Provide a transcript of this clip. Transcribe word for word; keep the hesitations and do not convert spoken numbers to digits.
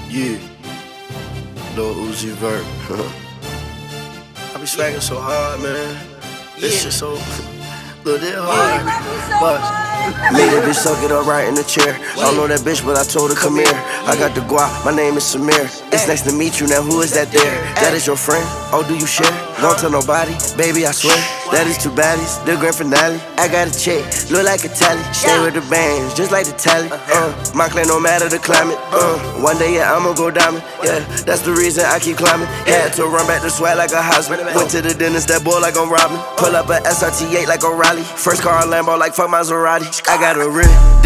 Yeah, Lil Uzi Vert. I be swagging so hard, man. This Yeah. shit so little bit hard. But Made that bitch suck it up right in the chair. I don't know that bitch, but I told her come here. I got the guap, my name is Samir. It's nice to meet you, now who is that there? That is your friend? Oh, do you share? Don't tell nobody, baby, I swear. That is two baddies, the grand finale. I got a check, look like a tally. Stay with the bands, just like the tally. Uh, my clan no matter the climate. Uh, one day, yeah, I'ma go diamond. Yeah, that's the reason I keep climbing. Had to run back to swag like a husband. Went to the dentist, that boy like I'm robbing. Pull up a S R T eight like O'Reilly. First car Lambo like fuck Maserati. I got a ring.